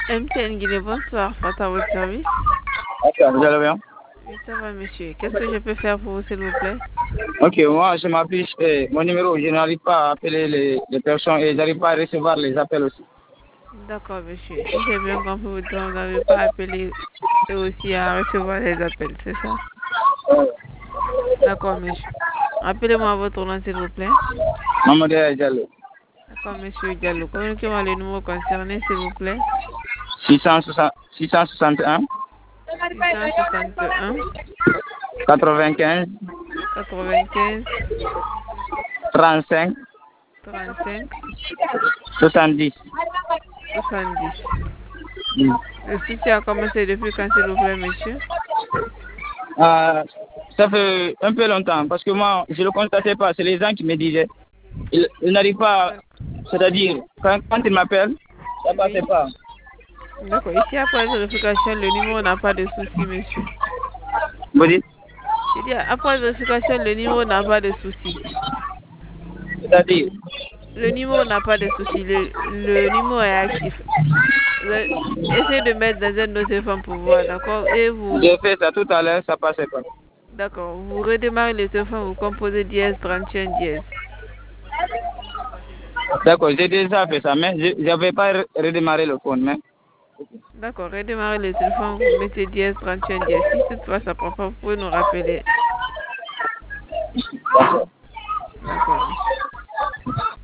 MTN Guinée, bonsoir. Fata, votre service. Ok, vous allez bien? Oui, ça va, monsieur. Qu'est-ce que je peux faire pour vous, s'il vous plaît? Ok, moi, je m'appuie, mon numéro, je n'arrive pas à appeler les personnes et j'arrive pas à recevoir les appels aussi. D'accord, monsieur. Si j'ai bien compris, vous n'avez pas appelé et aussi à recevoir les appels, c'est ça? D'accord, monsieur. Appelez-moi votre nom, s'il vous plaît. Mamadou Diallo. D'accord, monsieur Diallo. Communiquez-moi le numéro concerné, s'il vous plaît. 661 661 95 95 35 35 70. 70. Mm. Le souci a commencé depuis quand, s'il vous plaît, monsieur? Ça fait un peu longtemps parce que moi, je ne le constatais pas. C'est les gens qui me disaient. Ils n'arrivent pas, c'est-à-dire, quand ils m'appellent, ça ne passait Oui. pas. D'accord. Ici, après vérification, le numéro n'a pas de souci, monsieur. Vous dites? J'ai dit, après vérification, le numéro n'a pas de souci. C'est-à-dire? Le numéro n'a pas de souci. Le numéro est actif. Essayez de mettre dans un autre téléphone pour voir, d'accord? Et vous, J'ai fait ça tout à l'heure, ça ne passait pas. d'accord, vous redémarrez le téléphone, vous composez dièse 31 dièse. D'accord, j'ai déjà fait ça, mais je n'avais pas redémarré le phone. Mais... D'accord, redémarrez le téléphone, vous mettez dièse 31 dièse. Si toutefois ça prend pas, vous pouvez nous rappeler. D'accord, monsieur.